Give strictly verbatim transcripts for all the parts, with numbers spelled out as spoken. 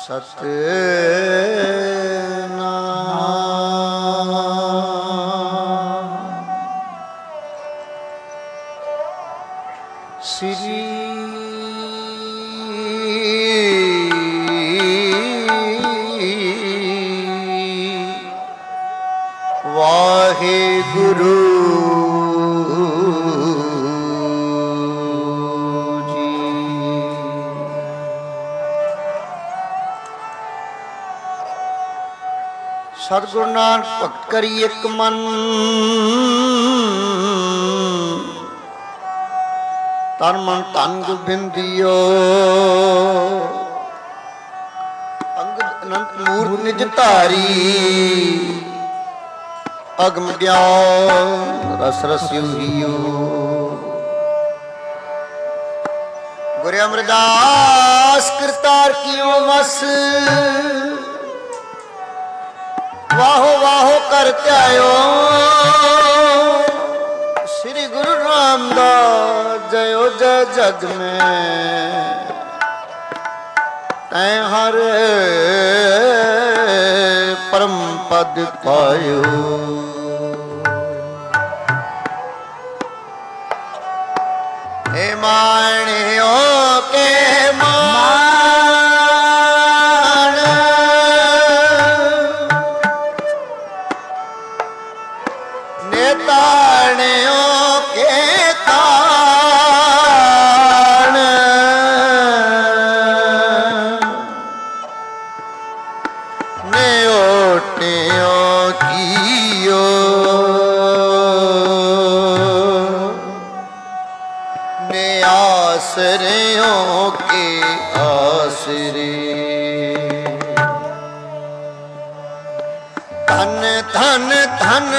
सतनाम श्री वाहेगुरु सतगुरु नानक भगत करी एक मन तन मन धन गोबिंदियो अनंत मूर्त निज धारी अगम ज्ञान रस रसियो गुरु अमरदास करतार कियो मस वाहो वाहो कर त्यायो श्री गुरु रामदास जयो जय जग में तै हर परम पद पायो हे माणियो के आसरियों के आसरे धन धन धन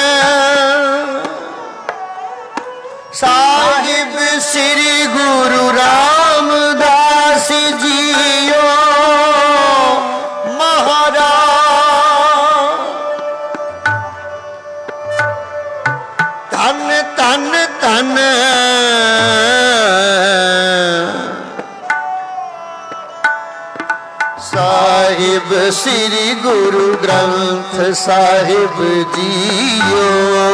साहिब श्री गुरु रामदास जियो महाराज धन धन धन साहिब श्री गुरु ग्रंथ साहिब जियो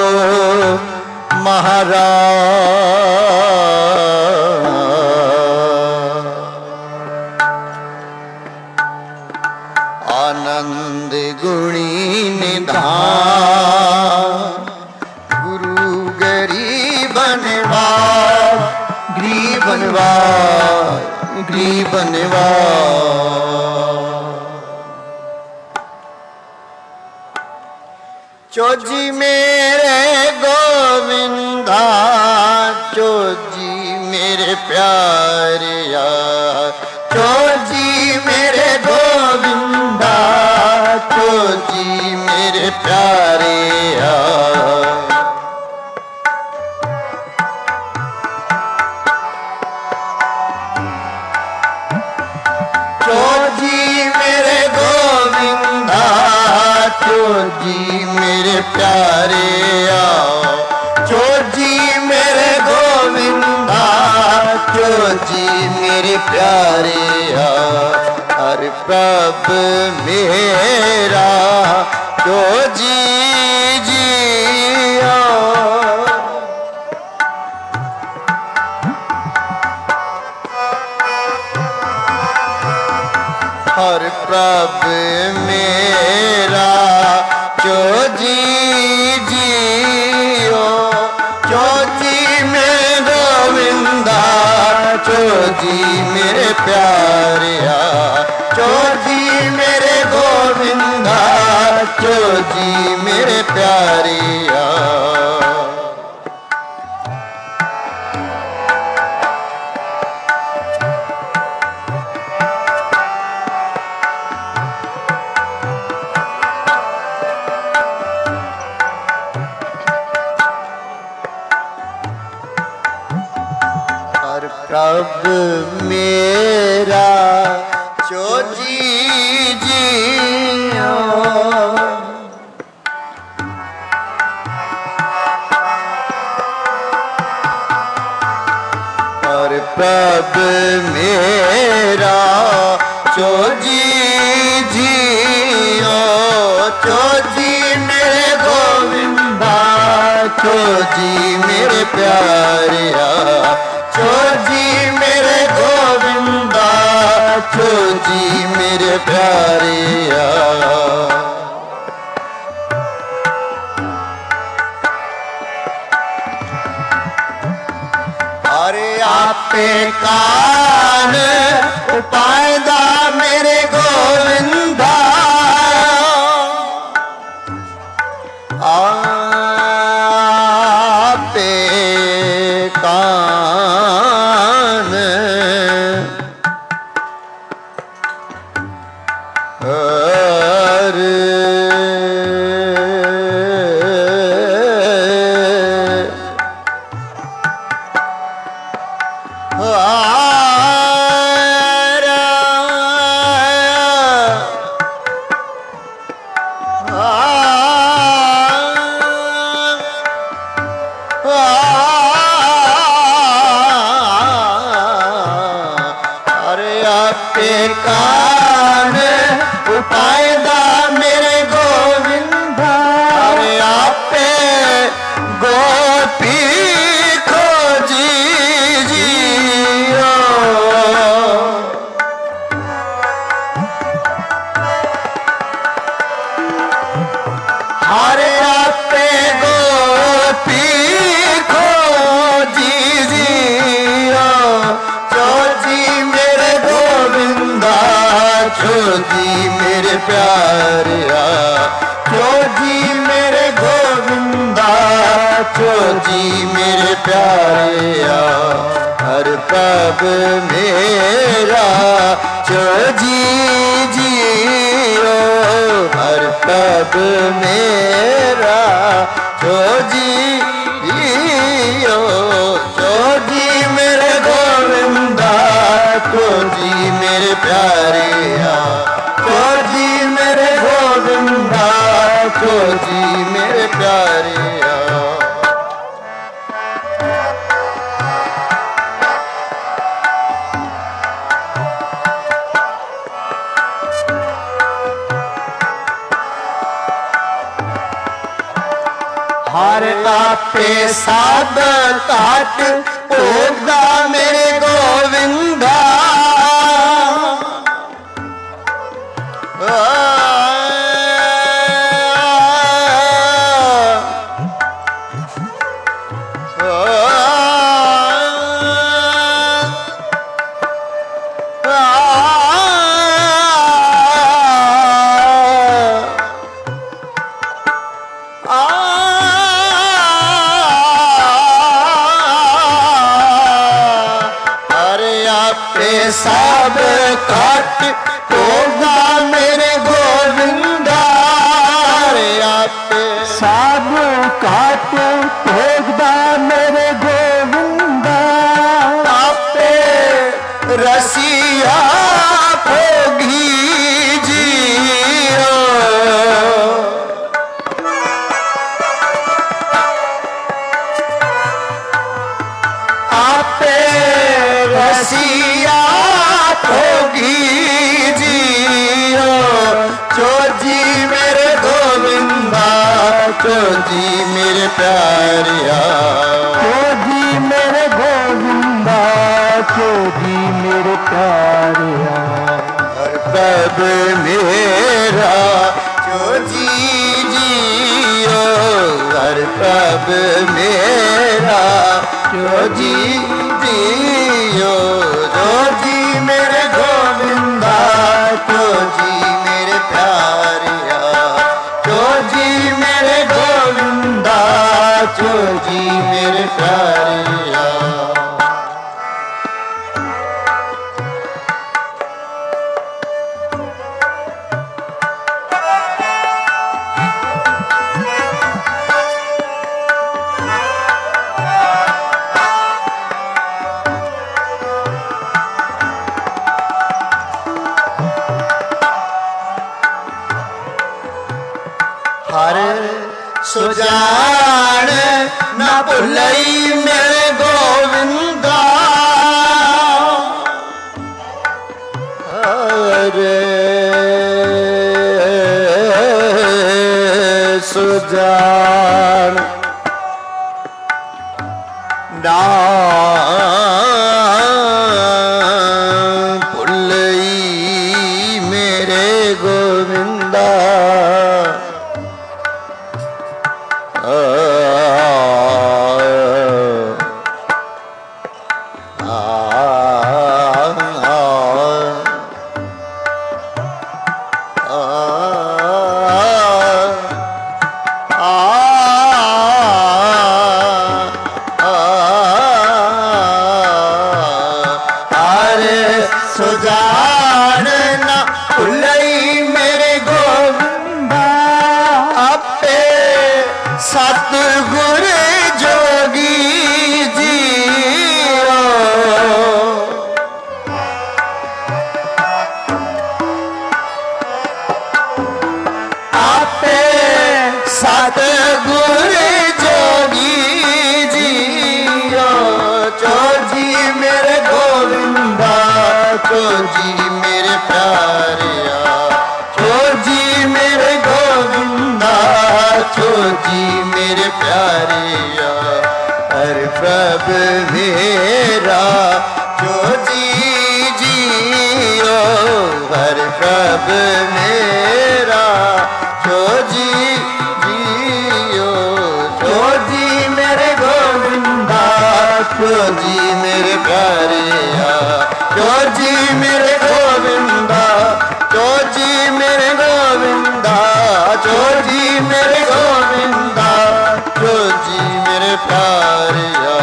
महाराज आनंद गुणी निधान गुरु गरीबनवा गरीबनवा गरीबनवा चोजी मेरे गोविंदा चोजी मेरे प्यारिया चोजी मेरे गोविंदा चोजी मेरे प्यारिया चोजी मेरे गोविंदा चोजी मेरे प्यारे चोजी मेरे गोविंदा चोजी मेरे प्यारे हर प्रभ मेरा चोजी जियो हर प्रभ मेरा चोजी जियो चोजी में गोविंदा चोजी मेरे प्यारिया चोजी मेरे गोविंदा चोजी मेरे प्यारिया प्रभ मेरा चोजी जियो और प्रभ मेरा चोजी जी मेरे प्यारिया, छो जी मेरे गोविंदा, छो जी मेरे प्यारिया। अरे आपे कान उपायदा मेरे गोविंदा, आपे कान अरे कान उपायदा मेरे गोविंदा, अरे आपे गोपी खोजी जियो, अरे आपे गोपी खोजी जियो, छो जी मेरे गोविंदा, छो जी मेरे प्यारिया, छो जी मेरे गोविंदा, छो जी मेरे प्यारिया। हर पब मेरा छो जी जियो, हर पब मेरा छो जी जियो, छो जी मेरे गोविंदा, छो जी मेरे प्यारिया, छो जी मेरे गोविंदा, छो जी मेरे प्यारिया। हर आपे साध काट ओदा मेरे गोविंदा, सब काट होगा मेरे गोविंदा, आपे सब काट होगा मेरे गोविंदा, आपे रसिया भोगी जियो, आपे रसिया भोगी जियो, छो जी मेरे गोविंदा, छो जी मेरे प्यारिया, छो जी मेरे गोविंदा, छो जी मेरे प्यारिया। हर पब मेरा छो जी जियो, हर पब मेरा छो जी जियो, छो जी मेरे गोविंदा, छो जी मेरे प्यारिया, छो जी मेरे गोविंदा, छो जी मेरे प्यारिया। हर सुजान न भुलई मेरे गोविंदा, हरे सुजान नाम भुलई मेरे गोविंदा आ, आ, आ, सतगुर जोगी जियो आपे सतगुर जोगी जियो चोजी मेरे गोविंदा चोजी मेरे प्यारिया चोजी मेरे गोविंदा चोजी मेरे प्यारिया हर प्रभ मेरा चोजी जियो हर प्रभ मेरा चोजी जियो चोजी मेरे गोविंदा चोजी मेरे प्यारिया चोजी मेरे गोविंदा चोजी मेरे गोविंदा चोजी मेरे गोविंदा चोजी मेरे प्यारिया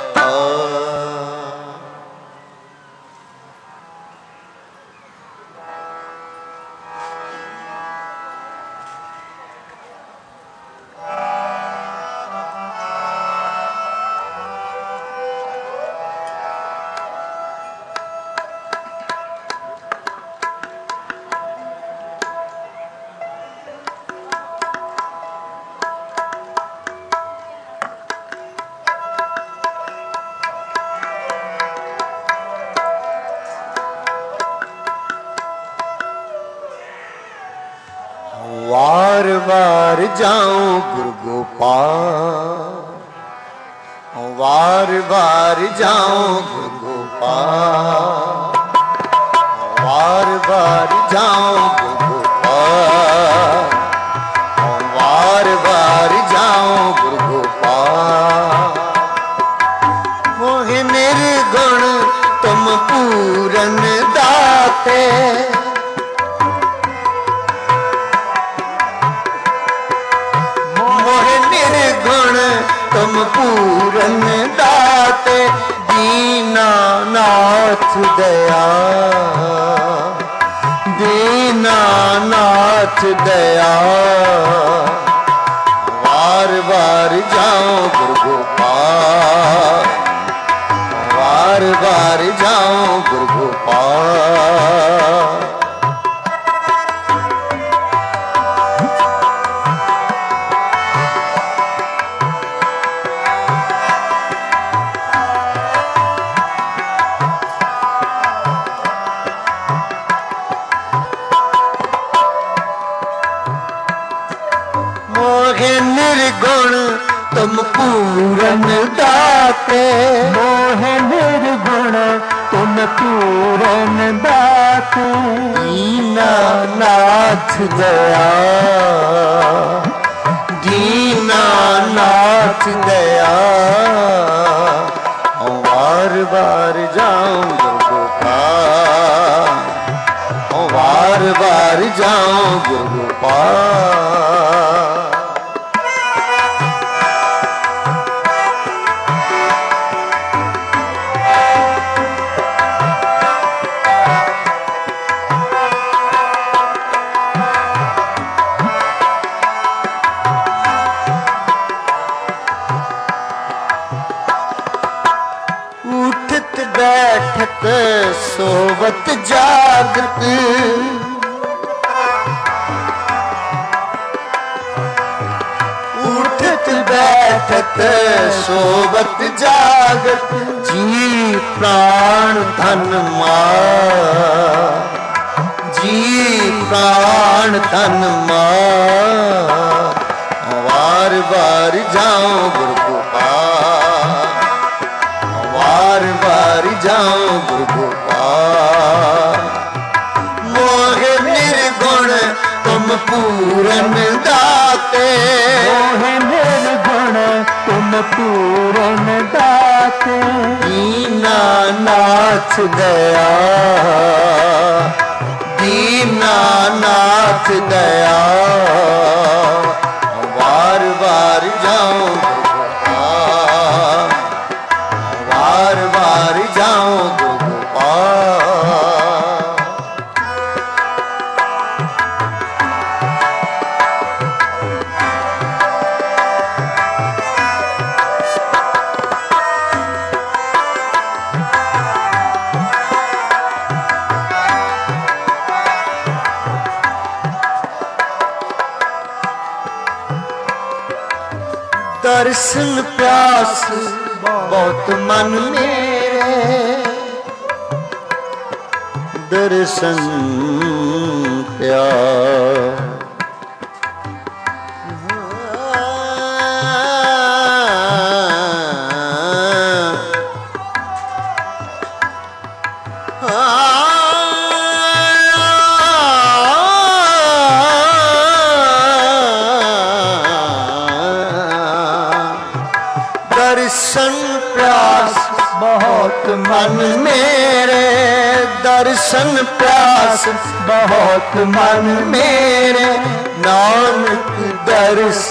वार वार जाऊं गुरु गोपाल वार वार जाऊं गुरु गोपाल वार वार जाऊं गुरु गोपाल वार वार जाऊं गुरु गोपाल मोहि निर्गुण तुम पूरन दाते निर्गुण तुम पूरन दाते दीना नाथ दया दीना नाथ दया वार वार जाऊं गुरु गोपाल वार वार जाऊं गुरु गोपाल निर्गुण तुम पूरन दाते मोह निर्गुण तुम पूरन दाते दीना नाथ दया दीना नाथ दया वार वार जाऊं गुरु गोपाल वार वार जाऊं गुरु गोपाल बैठत सोवत जागत उठत बैठत सोवत जागत जी प्राण धन मां जी प्राण धन मां वार वार जाऊं गुरु गोपाल पूरन दाते। मोहे निर्गुण तुम पूरन दाते। दीना नाथ दया, दीना नाथ दया, वार वार जाऊं गोपाल, वार वार जाऊं गोपाल। दर्शन प्यास बहुत मन मेरे, दर्शन प्यास। दर्शन प्यास बहुत मन मेरे, दर्शन प्यास बहुत मन मेरे, नानक दर्श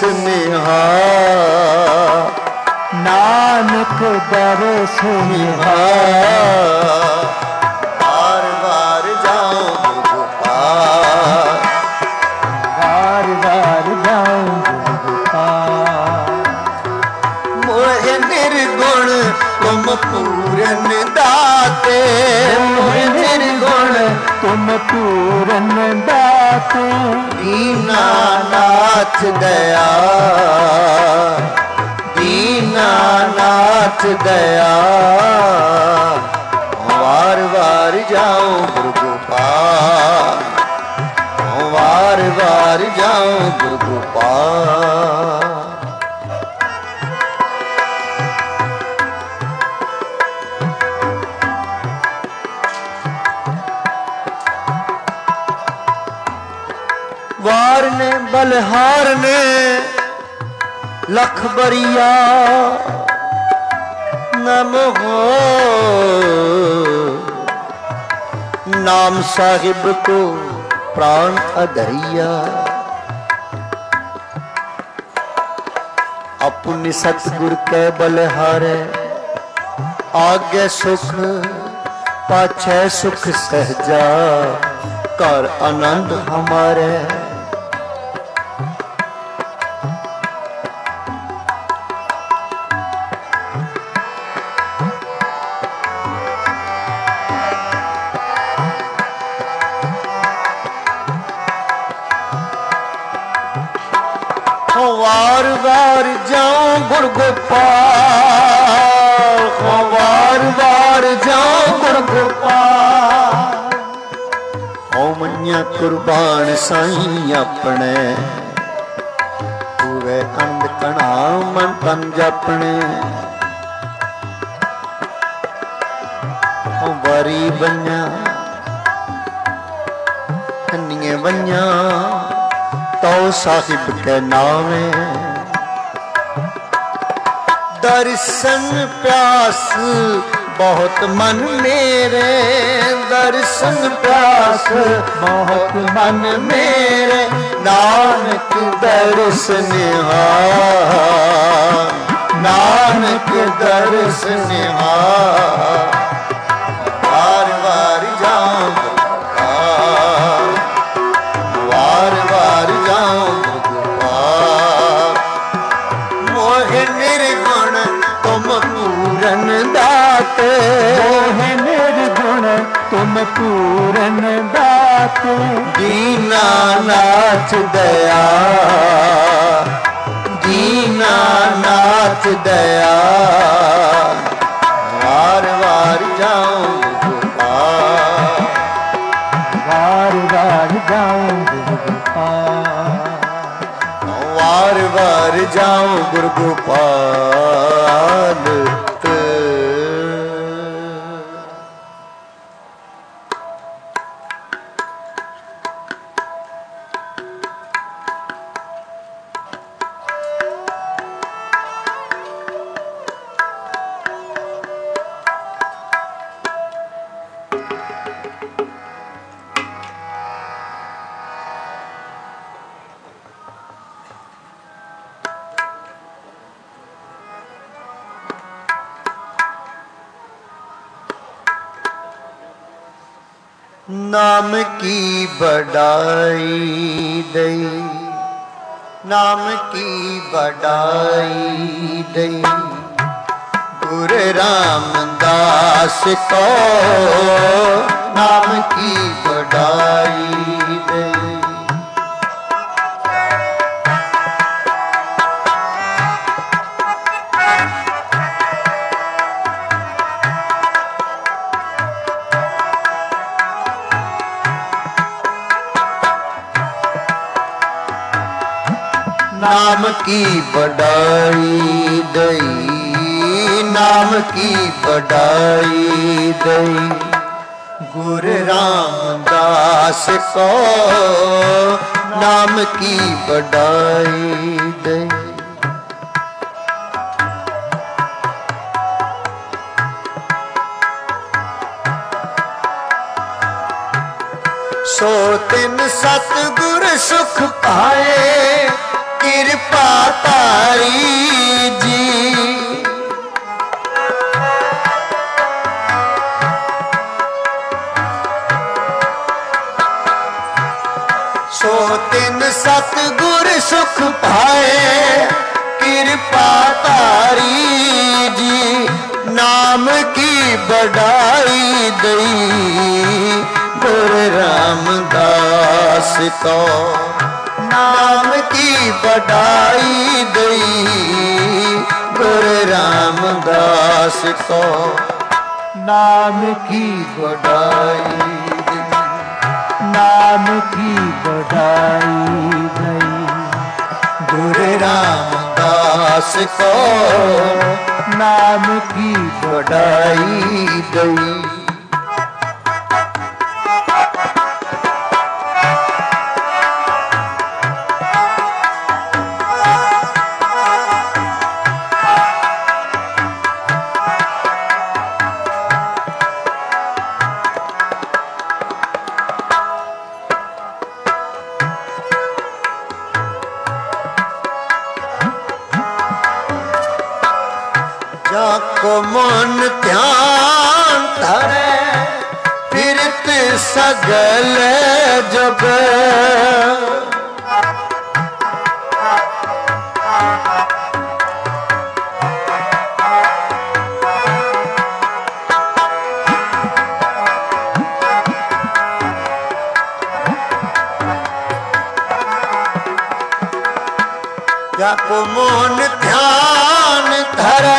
निहार, नानक दर्श निहार। बार बार जाऊं गोपाल, बार बार जाऊं गोपाल। मोहे निर्गुण तुम पूरन दाते, मोहे निर्गुण तुम पूरन दाते। दीना नाथ दया, दीना नाथ दया, वार वार जाऊं गुरु गोपाल, वार वार जाऊं गुरु गोपाल। वार ने बलहार ने लख बरिया, नमो नाम साहिब को प्राण अधरिया। अपने सतगुर के बलहारे आगे सुख पाछे सुख सहजा, कर आनंद हमारे। वार वार जाऊं गुरु गोपाल, वार वार जाऊं गुरु गोपाल। ओ मन्या कुर्बान साईं अपने, हुए अंध कणा मन तन जपने। ओ बारी बन्या कन्निए बन्या, तो साहिब के नामे। दर्शन प्यास बहुत मन मेरे, दर्शन प्यास बहुत मन मेरे, नानक दर्श निहार, नानक दर्श निहार। बार बार जाऊं गोपाल, बार बार जाऊं गोपाल। मोहे निर्गुण तुम पूरन दाते, मोहे निर्गुण तुम पूरन दाते। दीना नाथ दया, दीना नाथ दया, वार वार जाऊं गोपाल, वार वार जाऊं गोपाल। वार वार जाऊं गुरु गोपाल। नाम की बढ़ाई दई, नाम की बढ़ाई दई, गुरु रामदास को नाम की बढ़ाई दई। नाम की बढ़ाई दई, नाम की बढ़ाई दई, गुरु रामदास को नाम की बढ़ाई दई। सो तिन सतगुर सुख पाए, कृपा तारी जी। सो तिन सतगुर सुख पाए, कृपा तारी जी। नाम की बढ़ाई दई, गुरु रामदास को नाम की बढ़ाई दई, गुरु रामदास को नाम की बढ़ाई दई, नाम की बढ़ाई दई, गुरु रामदास को नाम की बढ़ाई दई। जाको मन ध्यान धरे, फिरत सगल जग। जाको मन ध्यान धरे,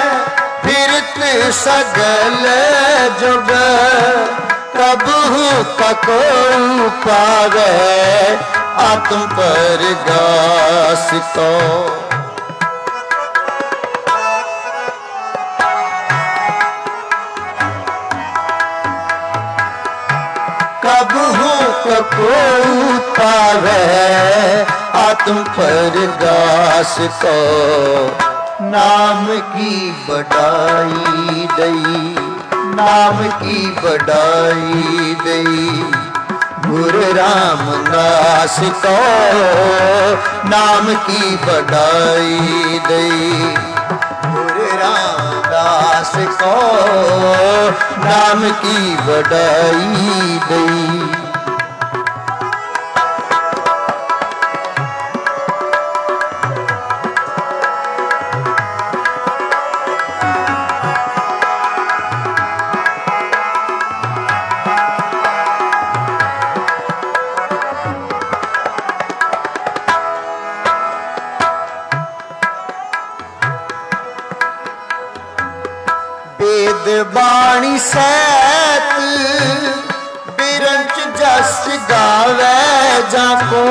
सगल जुग। कबहू कको पावे, आत्म पर गास को। कबहू कको पावे, आत्म पर गास को। नाम की बढ़ाई दई, नाम की बढ़ाई दई, गुरु रामदास को नाम की बढ़ाई दई, गुरु रामदास को नाम की बढ़ाई दई। वेद बाणी सैत, बिरंच जस गावे जाको।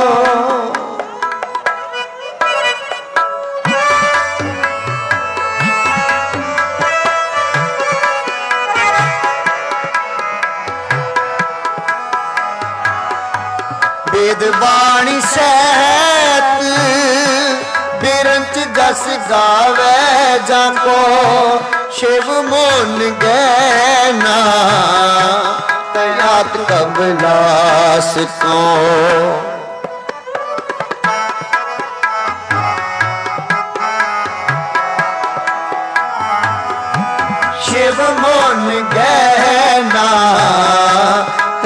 वेद बाणी सैत, बिरंच जस गावे जाको। शिव मोन गैना, तयात कबलास को। शिव मोन गैना,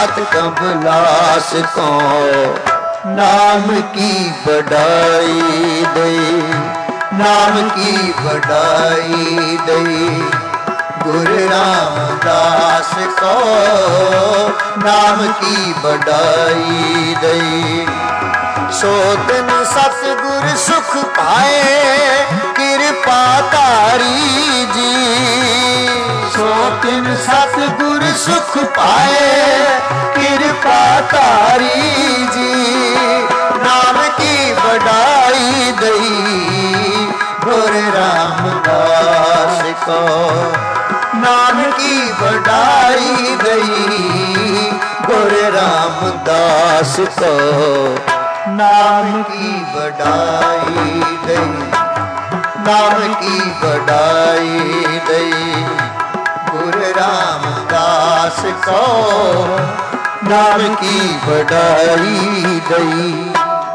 तात कमलास को नाम की बढ़ाई दे, नाम की बढ़ाई दे। गुरु रामदास को नाम की बढ़ाई दे। सो दिन सतगुर सुख पाए कृपा तारी जी, सो दिन सतगुर सुख पाए कृपा तारी जी। नाम की बढ़ाई दई गुरु रामदास को, नाम की बढ़ाई दई गुरु रामदास को। नाम की बढ़ाई दई, नाम की बढ़ाई दई गुरु रामदास को, नाम की बढ़ाई दई।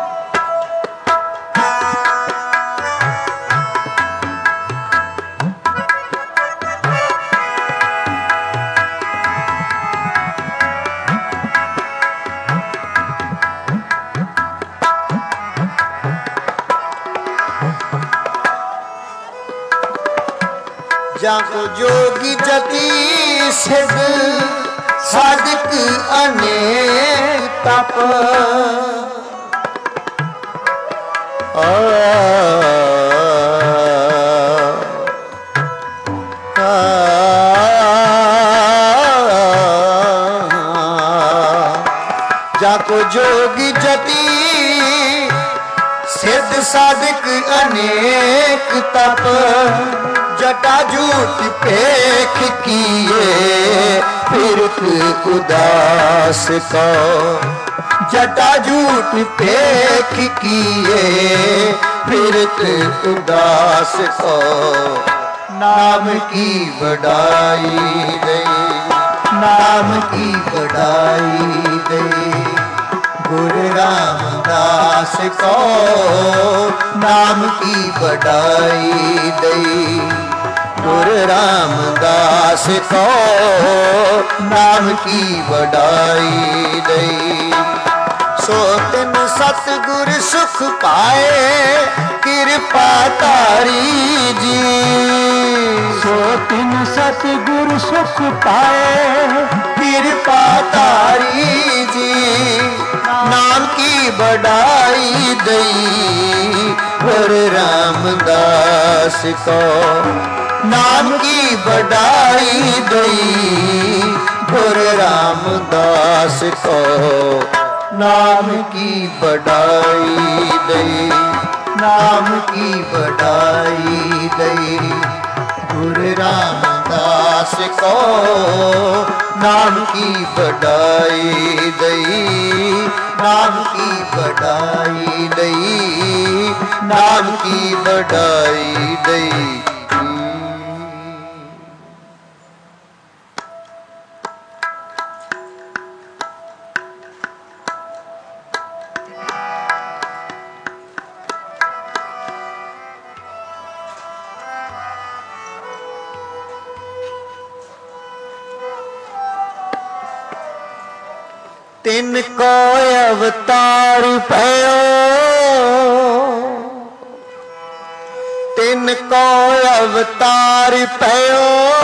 जाको जोगी जति सिद्ध साधक अनेक तप, आ, आ, जाको जोगी जति सिद्ध साधक अनेक तप। जटा जूट पेख किए फिरत उदास को, जटा जूट पेख किए फिरत उदास को। नाम की बढ़ाई दे, नाम की बढ़ाई दे गुरु रामदास को, नाम की बढ़ाई दई गुरु रामदास को, नाम की बढ़ाई दई। सो तिन सतगुर सुख पाए कृपा तारी जी, सो तिन सतगुर सुख पाए कृपा तारी जी। नाम की बढ़ाई दई गुरु रामदास को, नाम की बढ़ाई दई गुरु रामदास को। नाम की बढ़ाई दई, नाम की बढ़ाई दई गुरु रामदास को, नाम की बढ़ाई दई, नाम की बढ़ाई दई, नाम की बढ़ाई दई। तिन को अवतार भयो, तिन को अवतार भयो,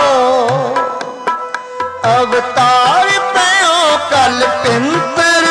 अवतार भयो कल पिंपर।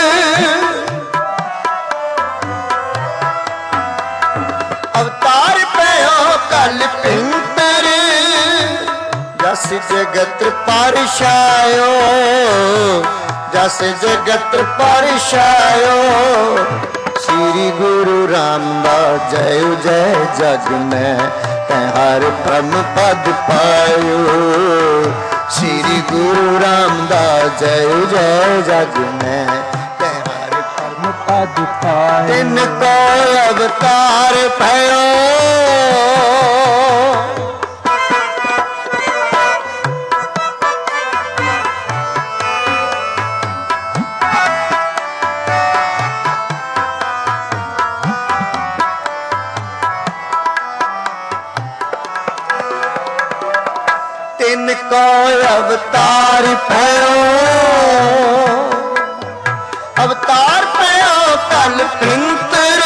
अवतार भयो कल पिंपर, जस जगत परछायो, जस जगत परछायो। श्री गुरु रामदास जय जय जग में तैं हर परम पद पायो। श्री गुरु रामदास जय जय जग में तैं हर परम पद पायो। तिन को अवतार भयो, तिन को अवतार भयो। कल पिंतर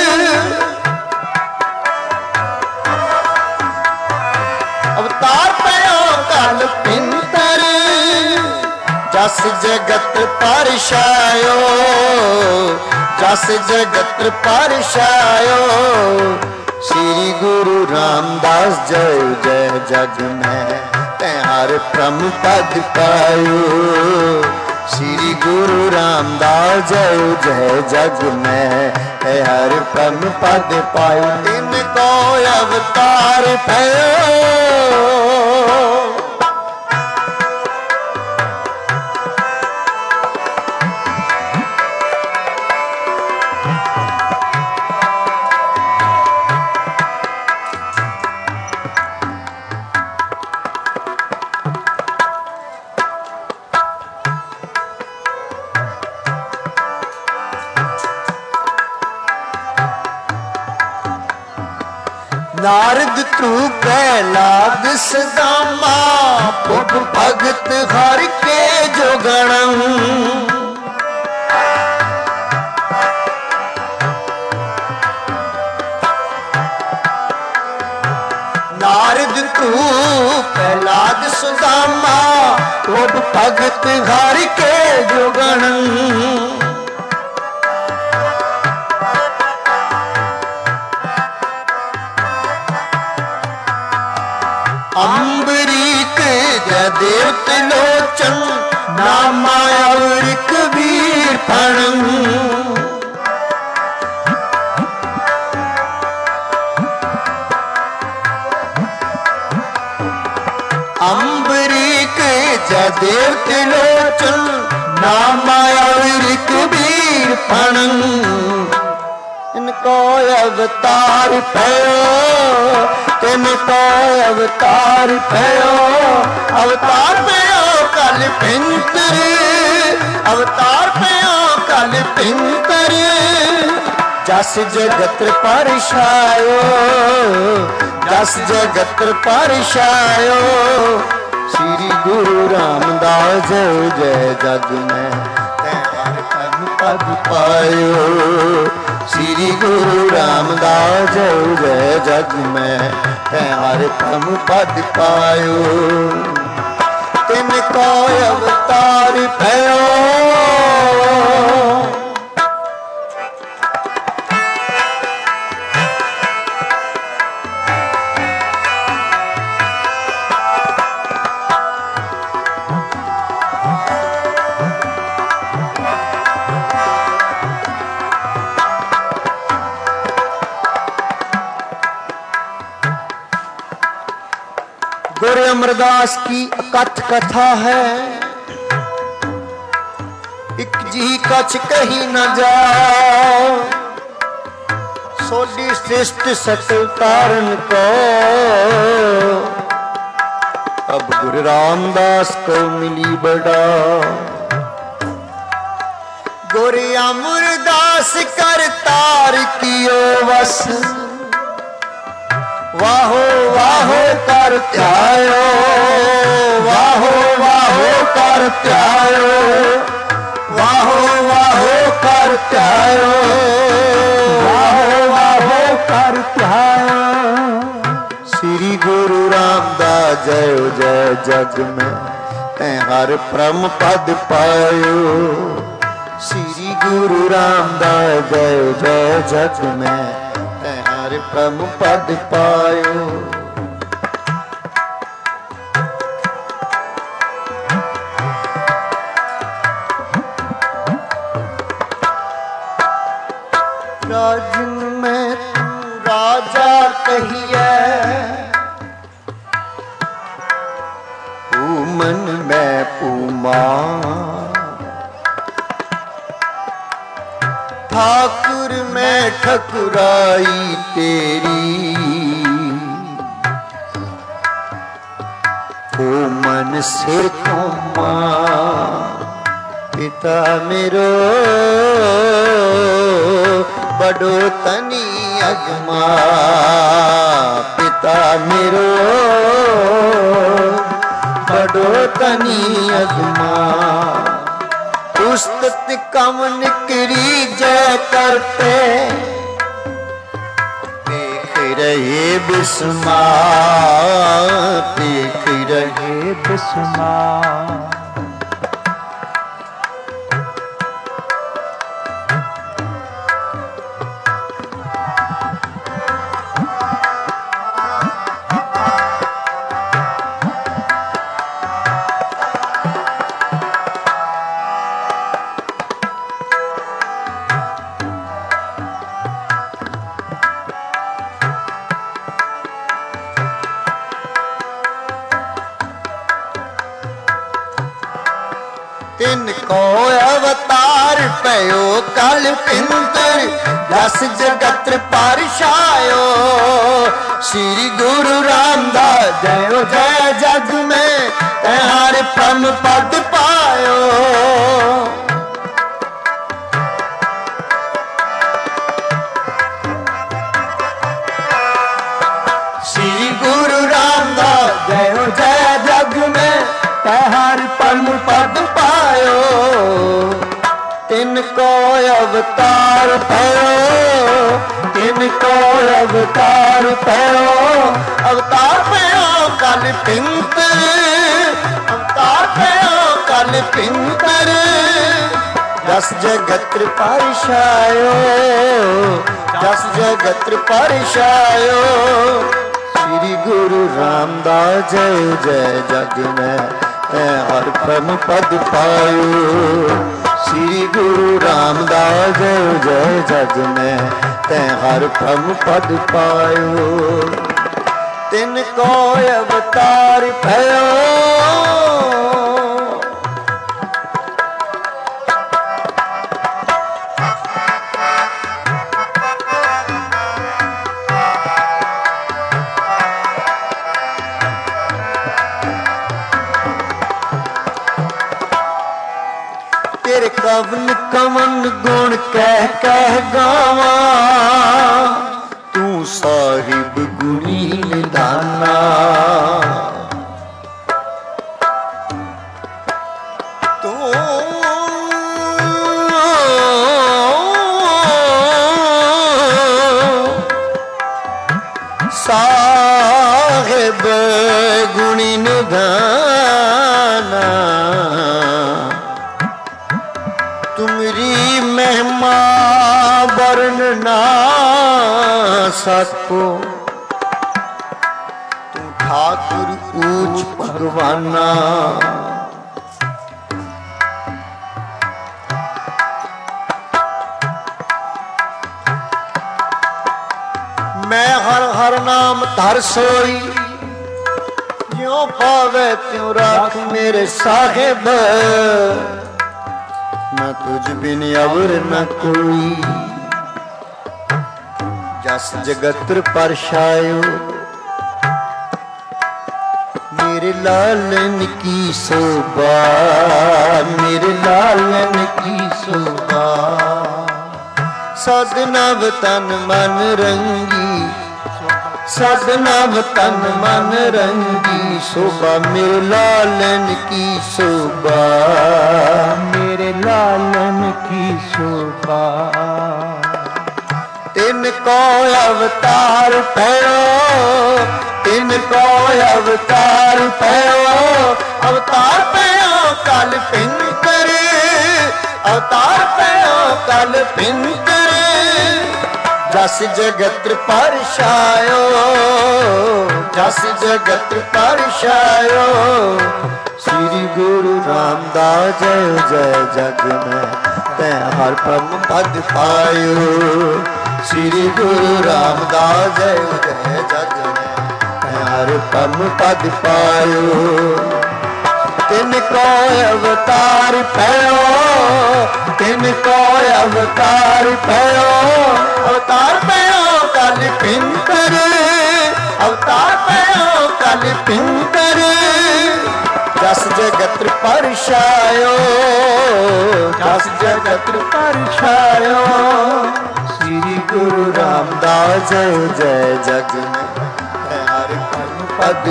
अवतार पयो कल पिंतर जस जगत परछायो जस जगत परछायो श्री गुरु रामदास जय जय जग में तै हर ब्रह्म पद पायो श्री गुरु रामदास जय जय जग में तै हर ब्रह्म पद पायो तिनको अवतार भयो नारद तू प्रहलाद सदामा पुप भगत हर के जोगणम नारद तू प्रहलाद सदामा पुप भगत हर के जोगणम अम्बरीक जयदेव त्रिलोचन नामाया कबीर फणम अम्बरीक जयदेव त्रिलोचन नामाया कबीर फणम इनको अवतार भयो तिनको अवतार भयो अवतार भयो कल पिंतर अवतार भयो कल पिंतर जस जगत परछायो जस जगत परछायो श्री गुरु रामदास जय जय जग में तै हर पद पद पायो श्री गुरु रामदास जय जय जग में तै हर पद पद पायो तिनको अवतार भयो गुरु अमरदास की अकथ कथा है एक जी कछ कही न जाओ सोडी श्रेष्ठ सकल तारण को अब गुरु रामदास को मिली बड़ा गुरु अमरदास कर तार कियो वस वाहो वाहो कर त्यायो वाहो वाहो कर त्यायो वाहो वाहो कर त्यायो वाहो वाहो कर त्यायो श्री गुरु रामदास जय जय जग में तै हर परम पद पायो श्री गुरु रामदास जय जय जग में हर परम पद पायो राजन में तू राजा कहिए पूमन में पूमा ठाकुर में ठकुराई तेरी ओ मन सिर कोमा पिता मेरो बड़ो तनी अगमा पिता मेरो बड़ो तनी अगमा तू उस्तत कम निकरी जय करते देख रहे बिस्मा देख रहे बिस्मा तिनको अवतार पयो कल पिंतर दस जगत पारछायो श्री गुरु रामदास जयो जय जग में तैहार परम पद पायो श्री गुरु रामदास जयो जय जग में तैहार परम पद पायो तिनको अवतार भयो तिनको अवतार भयो अवतार भयो कल पिंतर अवतार भयो कल पिंतर दस जगत पारछायो दस जगत पारछायो श्री गुरु रामदास जय जय जग में हर परम पद पायो श्री गुरु रामदास जय जय जग में तै हर परम पद पायो तिनको अवतार भयो तेरे कवन कवन गुण कह कह गावा तू साहिब गुणी निधाना तू साहिब गुणी निधाना तुमरी महिमा वर्ण ना सको तू ठाकुर ऊंच भगवाना मैं हर हर नाम धर सोई ज्यों पावे त्यों राख मेरे साहिब न तुझ बिन अवर न कोई जस जगत परछायो मेरे लालन की शोभा मेरे लालन की शोभा सदनव तन मन रंगी सदनव तन मन रंगी शोभा मेरे लालन की शोभा मेरे लालन की शोभा तिनको अवतार भयो तिनको अवतार भयो अवतार भयो कल पिंकर अवतार भयो कल पिंकर जस जगत परछायो जस जगत परछायो श्री गुरु रामदास जय जय जग में तै हर परम पद पायो श्री गुरु रामदास जय जय जग में तै हर परम पद पायो तिनको अवतार भयो तिनको अवतार भयो अवतार भयो कल पिंकर अवतार भयो कल पिंकर जस जगत परछायो जस जगत परछायो श्री गुरु रामदास जय जय जग में हर पद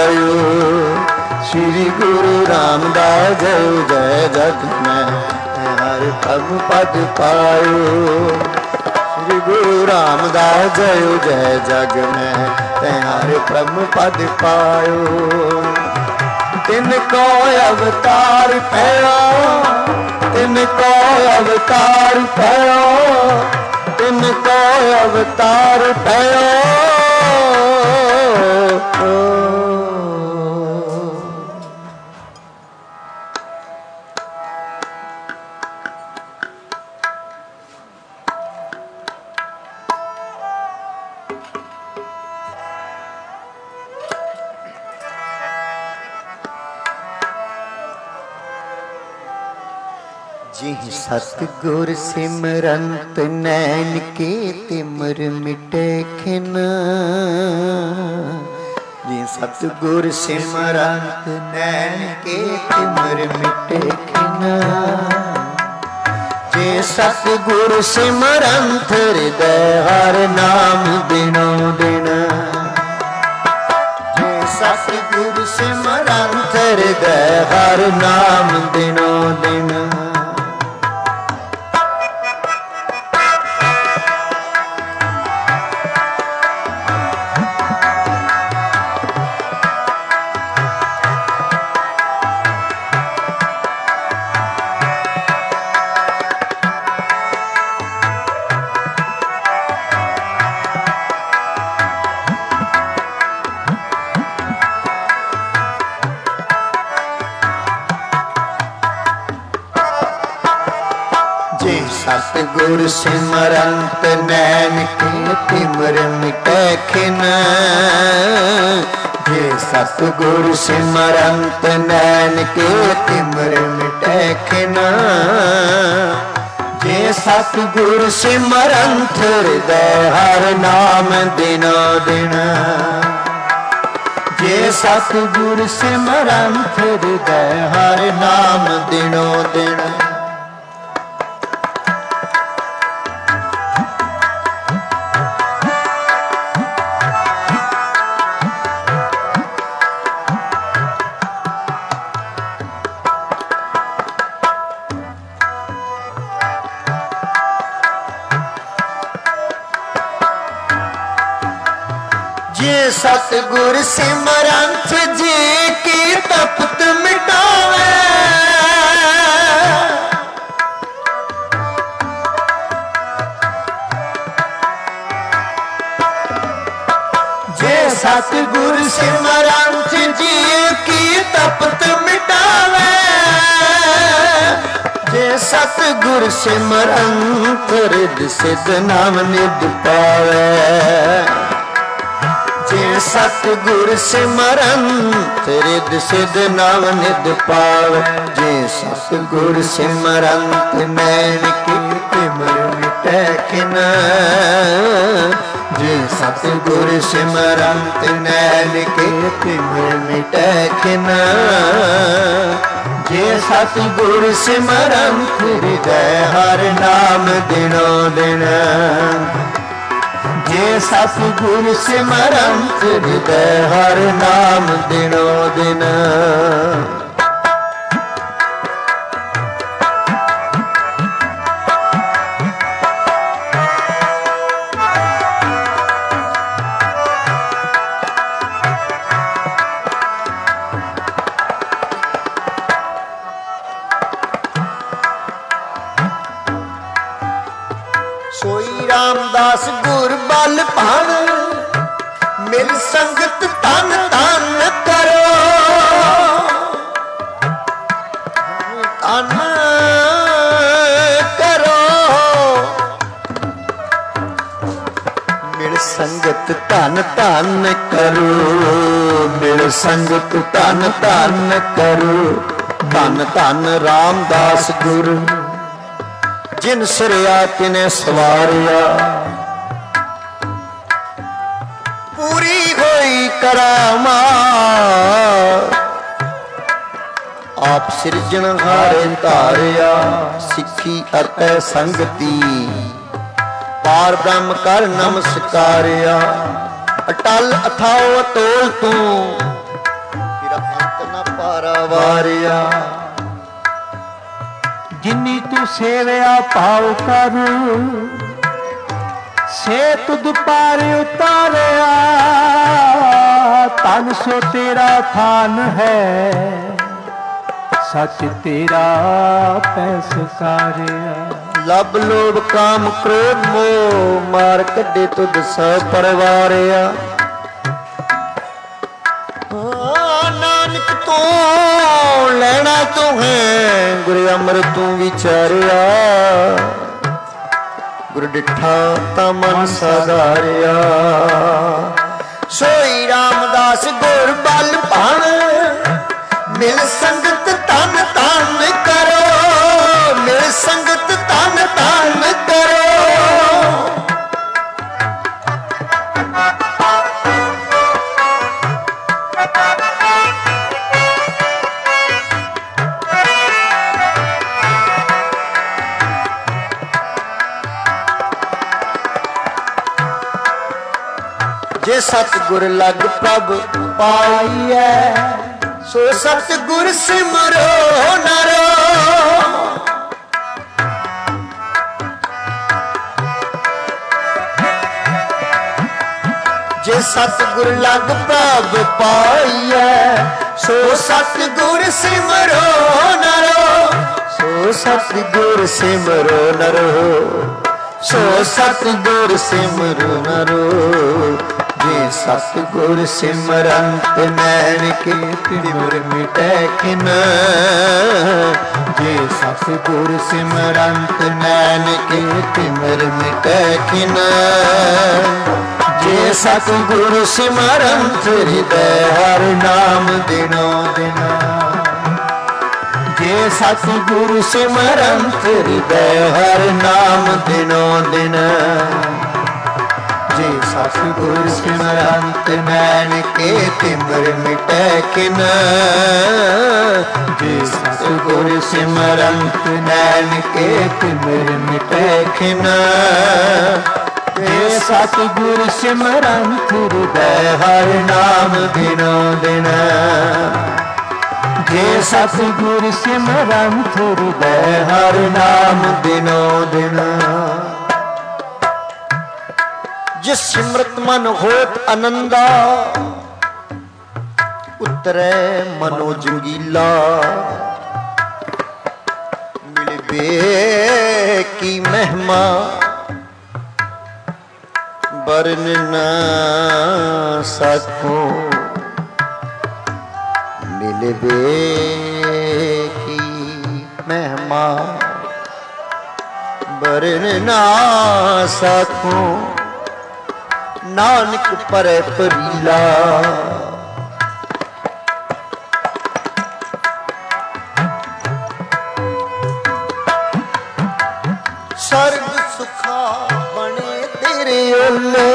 पायो श्री गुरु रामदास जय जय जग में हर प्रभु पद पायो। श्री गुरु रामदास जयो जय जग में ते हर प्रभु पद पायो। तिनको अवतार पयो, तिनको अवतार पयो, तिनको अवतार पयो। जिहि सतगुर सिमरंत नैन के तिमर मिटे खिन। जिहि सतगुर सिमरंत नैन के तिमर मिटे खिन। जे सतगुर सिमरंत हृदय हर नाम दिनो दिन। जे सतगुर सिमरंत हृदय हर नाम दिनो दिन। सतगुर सिमरंत नैन के तिमर मिटे खिन। जे सतगुर सिमरंत नैन के तिमर मिटे खिन। जे सतगुर सिमरंत हृदय हर नाम दिनो दिन। जे सतगुर सिमरंत हृदय हर नाम दिनो दिन। सतगुर सिमरंत जी की तपत मिटावे। जे सतगुर सिमरंत जी की तपत मिटावे। जे सतगुर सिमरंत रिद सिद्ध नाम निध पावे। जे सतगुर सिमरंत रिद सिद्ध नाम निध पावे। जे सतगुर सिमरंत नैन के तिमर मिटे खिन। जे सतगुर सिमरंत नैन के तिमर मिटे खिन। जे सतगुर सिमरंत हृदय हर नाम दिनो दिन। जे सतगुर सिमरंत हृदय हर नाम दिनो दिन। सोई रामदास गुर बल भान। मिल संगत तन तन करो। तन करो। मिल संगत तन तन करो। मिल संगत तन तन करो। धन धन रामदास गुरु जिन सिरिया तिने सवारिया। पूरी होई करामा आप सिरजनहारे धारिया। सिखी अतै संगति पार ब्रह्म कर नमस्कारिया। अटल अथाओ अतोल तू तेरा अंत न पारा वारिया। जिन्नी तू सेवया भाव कर से तुद पार उतारिया तन सो तेरा थान है सच तेरा पैसकारिया लब लोभ काम क्रोध मोह मार कड्डे तुद सब परवारिया नानक तू लेना तू है गुरु अमर तू विचारिया गुरु डिठा ता मन सदारिया सोई रामदास गुर बल भाण मिल संगत तन तन करो मिल संगत तन तन करो जे सतगुर लग प्रभ पाइए सो सतगुर सिमरो नरो जे सतगुर लग प्रभ पाइए सो सतगुर सिमरो नरो सो सतगुर सिमरो नरो सो सतगुर सिमरो नरो जे सतगुर सिमरंत नैन के तिमिर मिटै खिन जे सतगुर सिमरंत नैन के तिमिर मिटै खिन जे सतगुर सिमरंत हृदय हर नाम दिनो दिन जे सतगुर सिमरंत हृदय हर नाम दिनो दिन जे सतगुर सिमरंत नैन के तिमिर मिटै खिन जे सतगुर सिमरंत नैन के तिमिर मिटै खिन जे सतगुर सिमरंत हृदय हर नाम दिनो दिन जे सतगुर सिमरंत हृदय हर नाम दिनो दिन जिस सिमरत मन होत आनंदा उतरे मनो जंगीला मिलबे की महिमा बरन न सको मिलबे की महिमा बरन न सको नानक परै परीला सर्ग सुखा बने तेरे ओले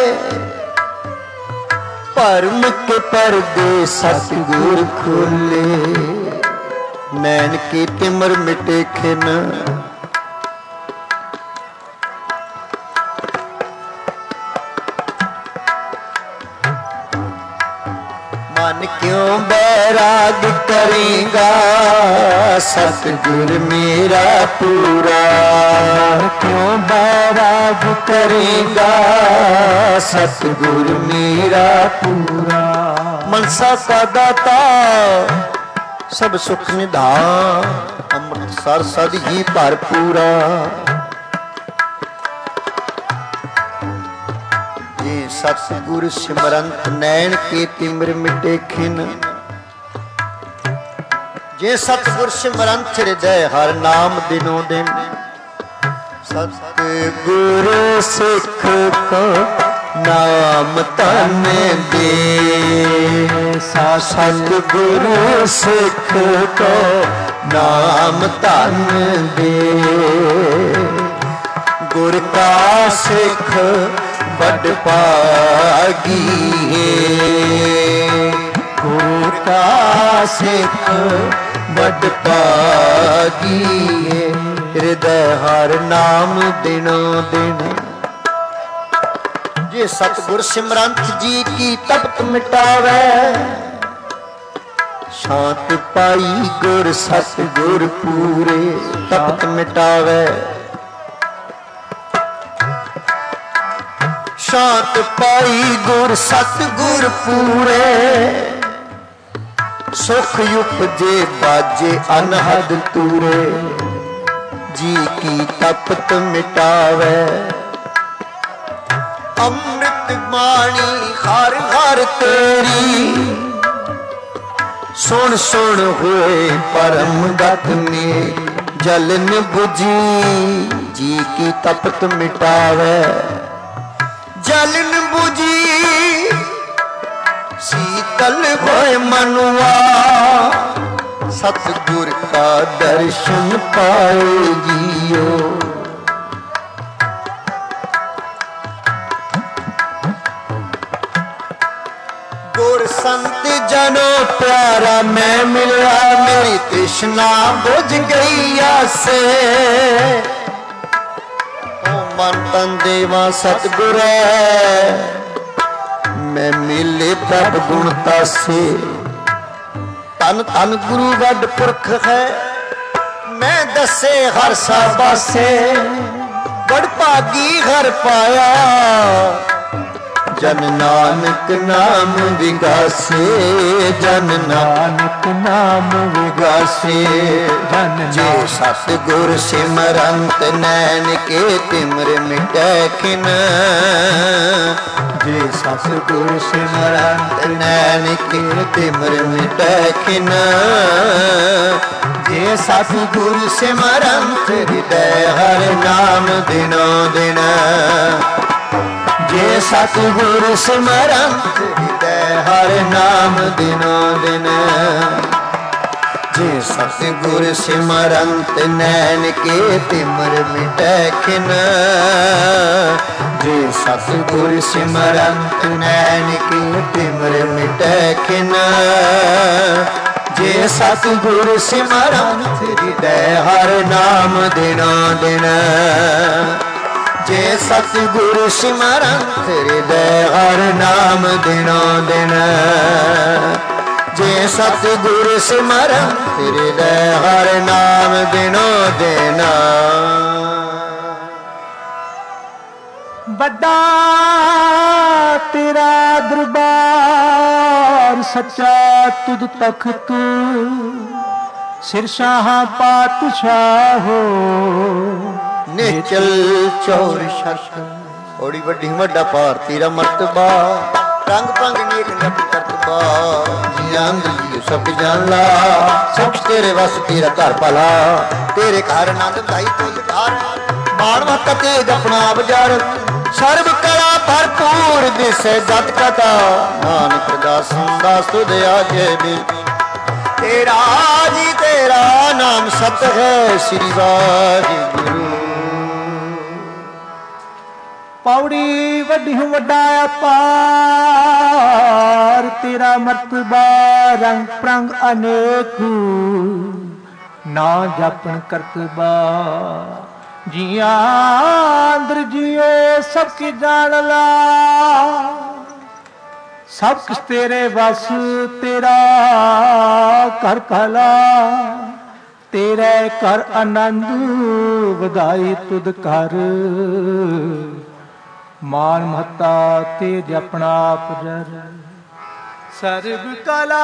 भरम के पर्दे सतगुर खोले नैन के तिमिर मिटे खिन मन क्यों बैराग करेगा सतगुर मेरा पूरा क्यों बैराग करेगा सतगुर मेरा पूरा मनसा का दाता सब सुख निधान अमृतसर सद ही भरपूरा सतगुर सिमरंत नैन के तिमिर मिटे खिन जे सतगुर सिमरंत हृदय हर नाम दिनों दिन सतगुर सिख को नाम तन दे सतगुर सिख को नाम तन दे गुर का सिख बड़ पागी गुरु का सिख बड़ पागी हृदय हर नाम दिनों दिन जे सतगुर सिमरंत जी की तपत मिटावे शांत पाई गुर सतगुर पूरे तपत मिटावे। शांत पाई गुर सतगुर पूरे सुख उपजे बाजे अनहद तूरे जी की तपत मिटावे। अमृत बाणी हर हर तेरी सुन सुन हुए परम गत में जलन बुझी जी की तपत मिटावे। जलन बुझी शीतल होए मनुआ सतगुर का दर्शन पाए जियो। गुर संत जनो प्यारा मैं मिला मेरी तृष्णा बुझ गई आसे। ओ मन तन देवा सतगुर मैं मिले प्रभ गुणता से। तन तन गुरु वड पुरख है मैं दसे हर साबासे। बड़ भागी हर पाया जन नानक नाम विगासे। जन नानक नाम विगासे। जन जे सतगुर सिमरंत नैन के तिमर मिटै खिन। जे सतगुर सिमरंत नैन के तिमर मिटै खिन। जे सतगुर सिमरंत हृदय हर नाम दिनो दिन। जे सतगुर सिमरंत हृदय हर नाम दिनो दिन। जे सतगुर सिमरंत नैन के तिमर मिटै खिन। जे सतगुर सिमरंत नैन के तिमर मिटै खिन। जे सतगुर सिमरंत हृदय हर नाम दिनो दिन। जे सतगुर सिमरंत हृदय हर नाम दिनो दिन। जे सतगुर सिमरंत हृदय हर नाम दिनो दिन। बड़ा तेरा दरबार सच्चा तुद तख्त सिरशाह पातशाह हो। निचल चौर शश बड़ी वड्डी वड्डा पार तेरा मर्तबा। रंग भंग नेक नट करतबा जी अंग जी सब जान ला। सब तेरे वस तेरा घर भला तेरे घर आनंद दाई तुझ धार। मानव तेज अपना बजार सर्व कला भरपूर दिसे जत कथा। नानक दासन दास तुझ आगे भी तेरा जी तेरा नाम सत है श्री वाहिगुरु। पौड़ी वड्डी वड्डा पार तेरा मर्तबा रंग प्रंग अनेक ना जपन करतबा। जिया अंदर जियो सब की जान ला। सब कुछ तेरे बस तेरा कर कला। तेरे कर आनंद वधाई तुद कर। मान महता तेज अपना आप जर। सर्व कला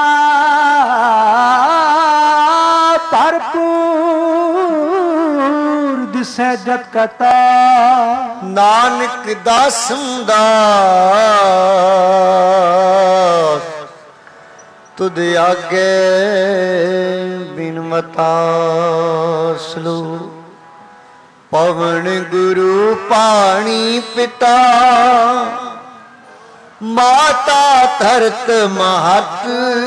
भरपूर दिसै जत कथा। नानक दासम दास तुद आगे बिनमता सलो। पवन गुरु पानी पिता माता धरत महत।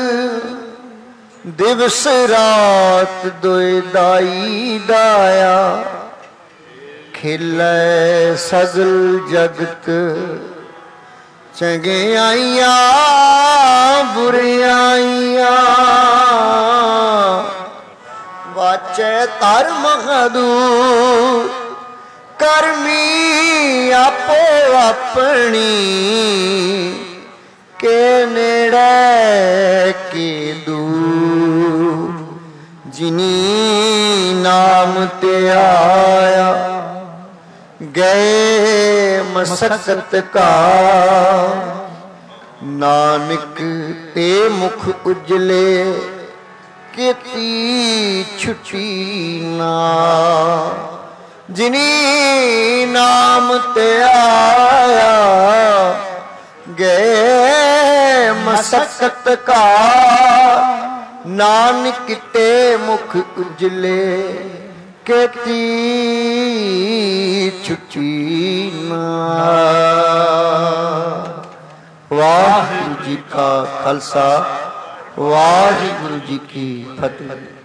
दिवस रात दोए दाई दाया खिलै सगल जगत। चंगियाइयां बुरियाइयां वाचे धर्म हदू। करमी आपो अपनी के नेड़े की दूर। जिनी नाम ते आया गए मसक्कत का, नानक ते मुख उजले केती छुटी ना। जिनी नाम ते आया गए मसक्कत का, नानक ते मुख उजले केती छुटी ना। वाहिगुरु जी का खालसा, वाहिगुरु जी की फतेह।